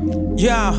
Yeah.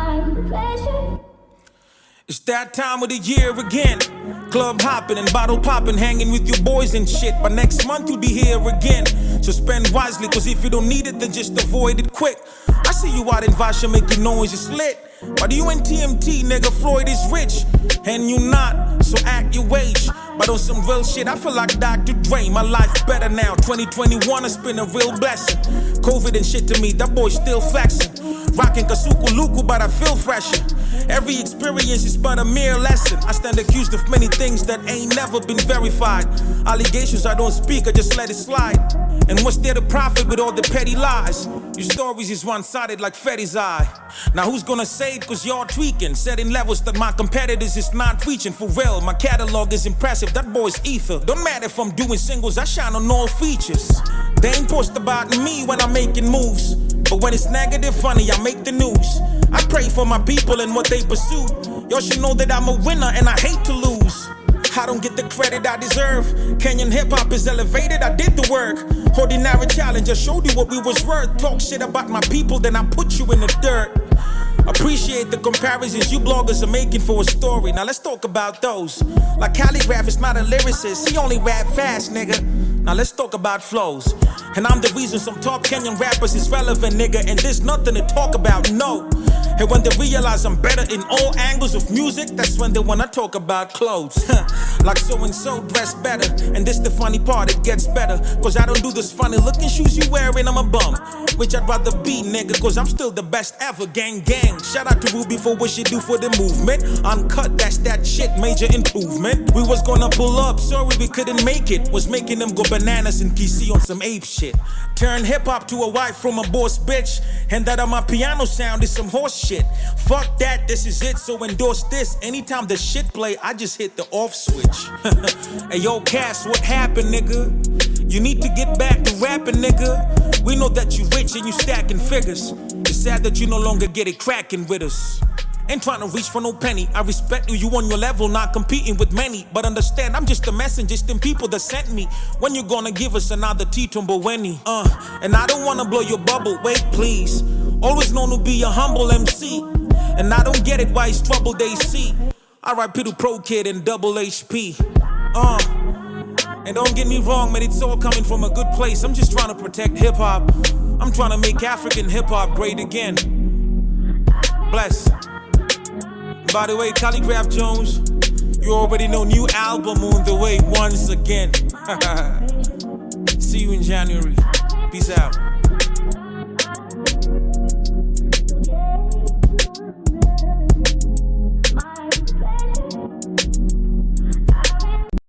It's that time of the year again. Club hopping and bottle popping, hanging with your boys and shit. But next month you'll be here again. So spend wisely, cause if you don't need it, then just avoid it quick. I see you out in Vasha making noise, it's lit. But you in TMT, nigga, Floyd is rich. And you not, so act your wage. But on some real shit, I feel like Dr. Dre. My life better now, 2021 has been a real blessing. COVID and shit to me, that boy still flexing. Rockin' Kasuku Luku, but I feel fresher. Every experience is but a mere lesson. I stand accused of many things that ain't never been verified. Allegations I don't speak, I just let it slide. And what's there to profit with all the petty lies? Your stories is one-sided like Fetty's eye. Now who's gonna say it, cause y'all tweaking, setting levels that my competitors is not reaching. For real, my catalog is impressive, that boy's ether. Don't matter if I'm doing singles, I shine on all features. They ain't post about me when I'm making moves, but when it's negative funny, I make the news. I pray for my people and what they pursue. Y'all should know that I'm a winner and I hate to lose. I don't get the credit I deserve. Kenyan hip-hop is elevated, I did the work. Ordinary challenge, I showed you what we was worth. Talk shit about my people, then I put you in the dirt. Appreciate the comparisons you bloggers are making for a story. Now let's talk about those. Like Calligraph is not a lyricist, he only rap fast, nigga. Now let's talk about flows. And I'm the reason some top Kenyan rappers is relevant, nigga. And there's nothing to talk about, no. And when they realize I'm better in all angles of music, that's when they wanna talk about clothes. Like so-and-so dress better. And this the funny part, it gets better. Cause I don't do this funny looking shoes you wearing, I'm a bum. Which I'd rather be, nigga, cause I'm still the best ever, gang, gang. Shout out to Ruby for what she do for the movement. Uncut, that's that shit, major improvement. We was gonna pull up, sorry we couldn't make it. Was making them go bananas in KC on some ape shit. Turn hip-hop to a wife from a boss bitch. And that on my piano sound is some horse shit. Fuck that, this is it, so endorse this. Anytime the shit play, I just hit the off switch. Hey yo, Cass, what happened, nigga? You need to get back to rapping, nigga. We know that you rich and you stacking figures. It's sad that you no longer get it cracking with us. Ain't trying to reach for no penny. I respect you on your level, not competing with many. But understand, I'm just a messenger, just them people that sent me. When you gonna give us another Tito Mboweni? And I don't wanna blow your bubble, wait please. Always known to be a humble MC. And I don't get it why it's trouble they see. R.I.P. to Pro Kid and Double HP. And don't get me wrong, man, it's all coming from a good place. I'm just trying to protect hip-hop. I'm trying to make African hip-hop great again. Bless. By the way, Calligraph Jones, you already know, new album on the way once again. See you in January. Peace out.